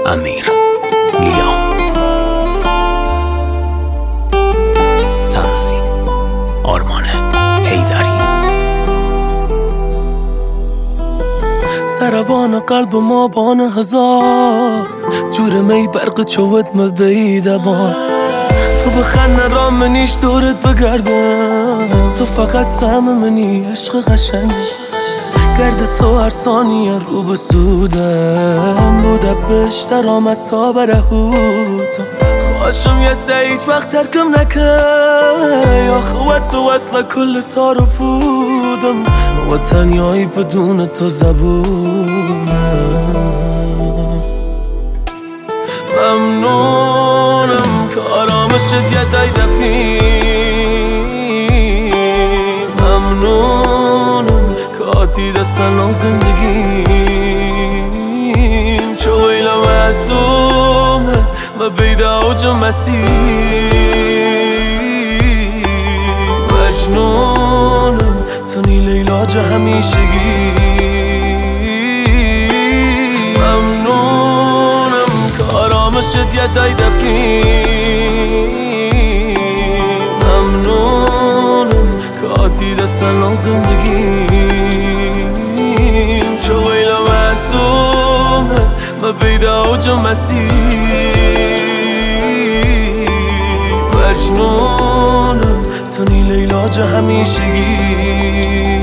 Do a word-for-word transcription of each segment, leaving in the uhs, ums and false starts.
امیر لیا، تنظیم آرمان حیدری. سربان قلب ما بان هزار جور می برق چوت مبیده بان. تو بخند را منیش دورت بگردم، تو فقط سهم منی عشق قشنگ. گرد تو هر ثانیه رو به سودم، بوده بشتر آمد تا برهوتم. خواشم یه سه هیچ وقت ترکم نکن، یا خوات تو اصلا کل تارو بودم و تنیایی بدون تو زبونم. ممنونم که آرامشت یه دای دفی، ممنونم که آتی دستن و زندگیم. شو ویلا معصومه ما بیده اوج مسیح. مجنونم تو نیل علاج همیشگی. ممنونم که آرامشت یه دای دفی، ممنونم که آتی دستن و زندگیم. شو ویلا معصومه ما بیده اوج مسیح. مجنونم تو نیل علاج همیشگی.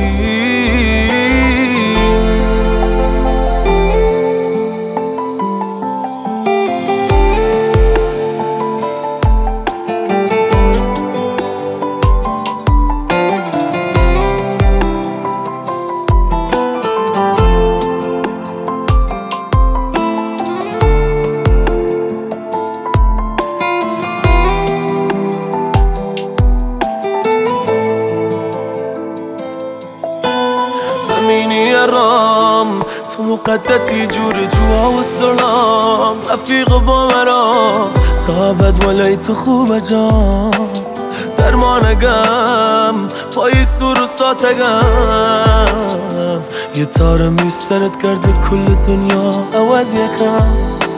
رام تو مقدسی جور جوا و سلام، رفیق با مرا تا بد ولی تو خوب جام. درمانگم پای سور و ساتگم، یه تار میسترد کرده کل دنیا عوض یکم.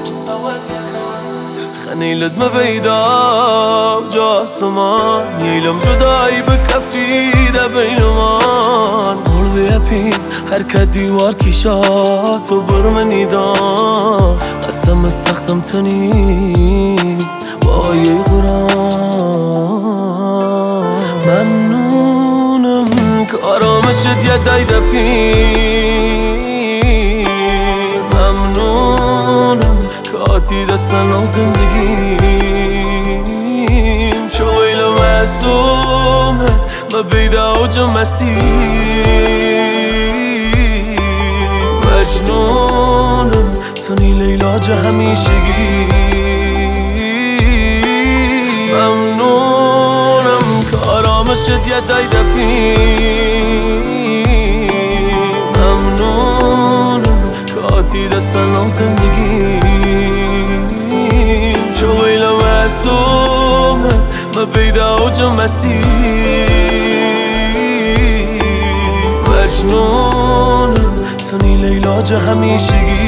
خنیلت مبیدا جا سمان، نیلم جدایی بکفیده بینمان. قلبی اپین هر که دیوار کشا تو برمنی دان. قسم سختم تنی با یه قرآن. ممنونم که آرامشت یه دای دفی، ممنونم که آتی دستن و زندگیم. شو ویلا معصومه ما بیده اوج مسیح. مجنونم تو نیل علاج همیشگی. ممنونم که آرامشت یه دای دفی، ممنونم که آتی دستن و زندگیم. شو ویلا معصومه ما بیده اوج مسیح. مجنونم تو نیل علاج همیشگی.